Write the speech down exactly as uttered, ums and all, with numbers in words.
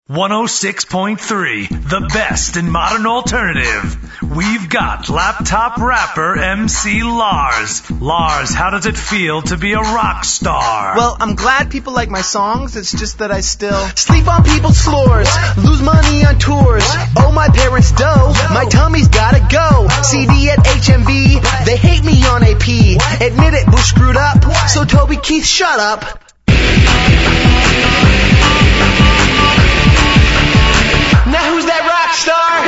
one oh six point three, the best in modern alternative. We've got laptop rapper M C Lars. Lars, how does it feel to be a rock star? Well, I'm glad people like my songs. It's just that I still sleep on people's floors, lose money on tours, owe my parents dough, my tummy's gotta go. C D at H M V, they hate me on A P. Admit it, Bush screwed up, so Toby Keith, shut up. Now who's that rock star?